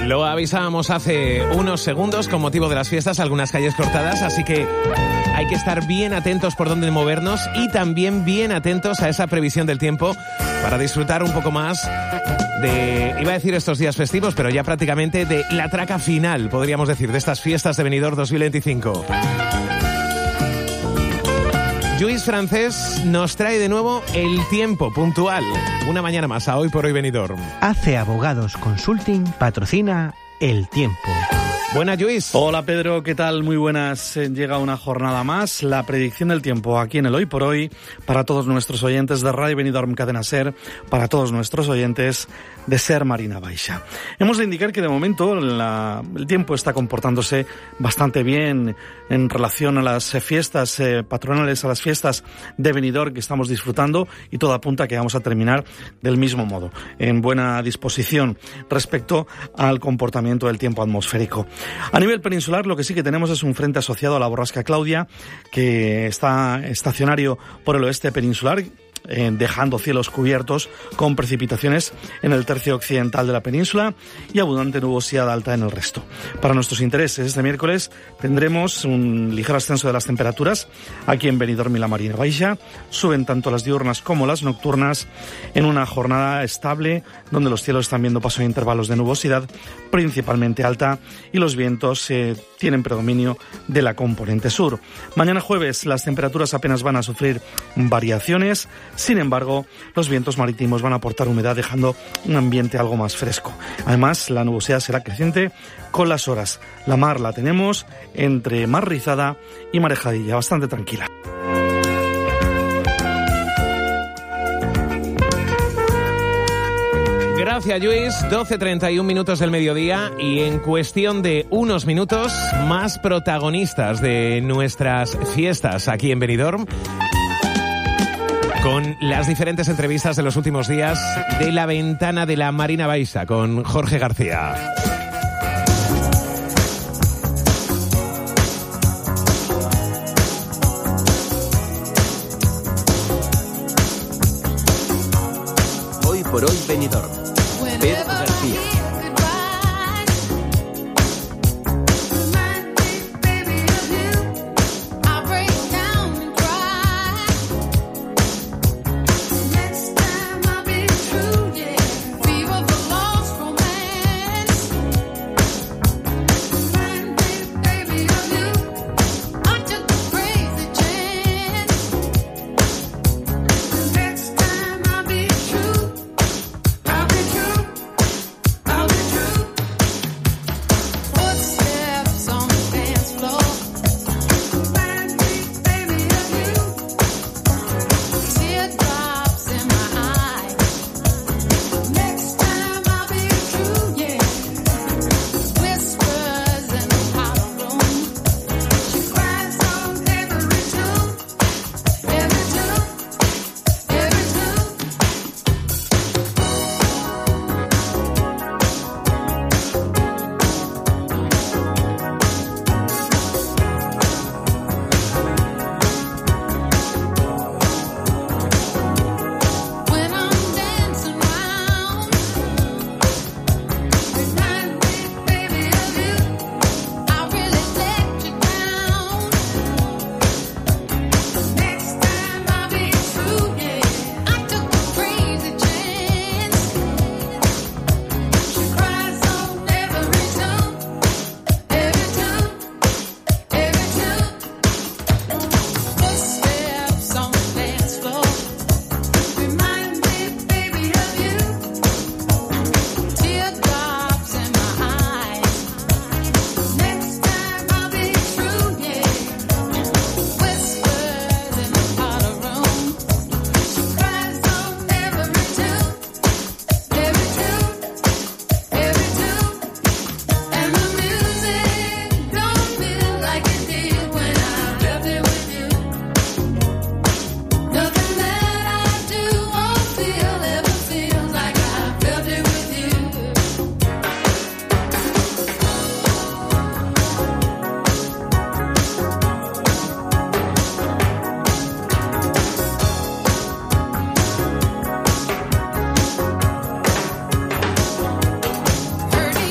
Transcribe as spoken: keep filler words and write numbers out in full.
Lo avisábamos hace unos segundos con motivo de las fiestas, algunas calles cortadas, así que hay que estar bien atentos por dónde movernos y también bien atentos a esa previsión del tiempo para disfrutar un poco más de, iba a decir estos días festivos, pero ya prácticamente de la traca final, podríamos decir, de estas fiestas de Benidorm dos mil veinticinco. Lluís Francés nos trae de nuevo el tiempo puntual. Una mañana más a Hoy por Hoy Benidorm. Hace Abogados Consulting patrocina el tiempo. Buenas, Lluís. Hola, Pedro, ¿qué tal? Muy buenas. Llega una jornada más, la predicción del tiempo aquí en el Hoy por Hoy, para todos nuestros oyentes de Radio Benidorm Cadena Ser, para todos nuestros oyentes de Ser Marina Baixa. Hemos de indicar que de momento la, el tiempo está comportándose bastante bien en relación a las fiestas eh, patronales, a las fiestas de Benidorm que estamos disfrutando, y todo apunta a que vamos a terminar del mismo modo, en buena disposición respecto al comportamiento del tiempo atmosférico. A nivel peninsular, lo que sí que tenemos es un frente asociado a la borrasca Claudia, que está estacionario por el oeste peninsular, Eh, dejando cielos cubiertos con precipitaciones en el tercio occidental de la península y abundante nubosidad alta en el resto. Para nuestros intereses, este miércoles tendremos un ligero ascenso de las temperaturas aquí en Benidorm y la Marina Baixa. Suben tanto las diurnas como las nocturnas en una jornada estable donde los cielos están viendo paso de intervalos de nubosidad principalmente alta y los vientos eh, tienen predominio de la componente sur. Mañana jueves las temperaturas apenas van a sufrir variaciones. Sin embargo, los vientos marítimos van a aportar humedad, dejando un ambiente algo más fresco. Además, la nubosidad será creciente con las horas. La mar la tenemos entre mar rizada y marejadilla, bastante tranquila. Gracias, Lluís. doce treinta y un minutos del mediodía y en cuestión de unos minutos, más protagonistas de nuestras fiestas aquí en Benidorm, con las diferentes entrevistas de los últimos días de la ventana de la Marina Baixa con Jorge García. Hoy por Hoy Benidorm. Pedro García.